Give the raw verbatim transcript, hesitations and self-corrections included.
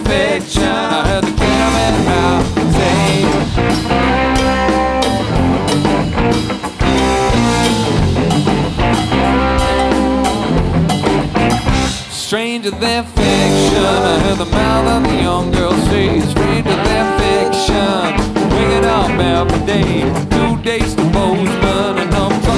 fiction. I heard the caramel house say. Stranger than fiction, I heard the mouth of the young girl say. Stranger than fiction, waking up every day, two days to